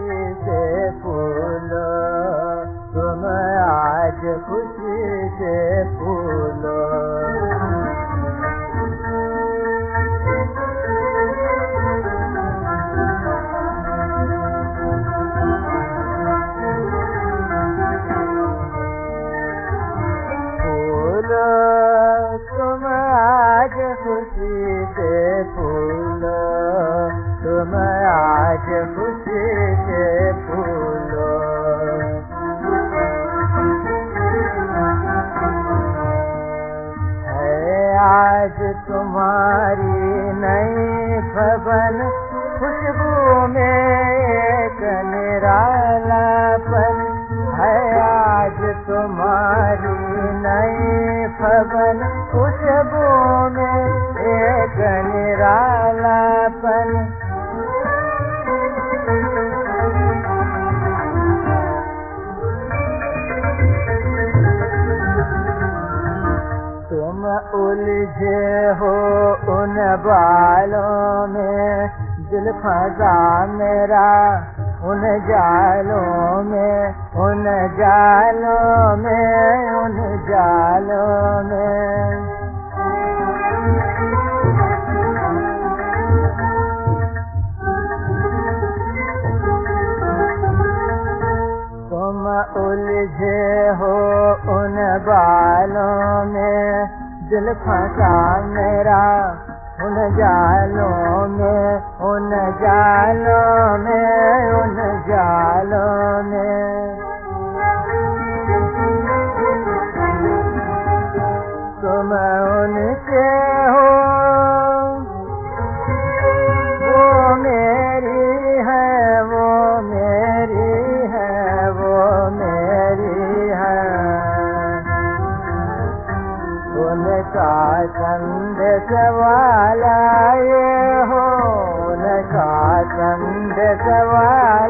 से फूलो, तुम आज खुशी से फूलो। तुम आज खुशी से फूलो, तुम आज खुशी से फूलो। है आज तुम्हारी नई भवन, खुशबू में एक निरालापन। है आज तुम्हारी नई भवन, खुशबू में एक निरालापन। तुम उलझे हो उन बालों में, दिल फंसा मेरा उन जालों में, उन जालों में, उन जालों में। तुम उलझे हो उन बालों में, दिल फंसा मेरा उन जालों में, उन जालों में, उन जालों में। तुम उनके हो, वो मेरी है, वो मेरी है, वो मेरी है। उनका संदेश वाला ये हो, उनका संदेश वाला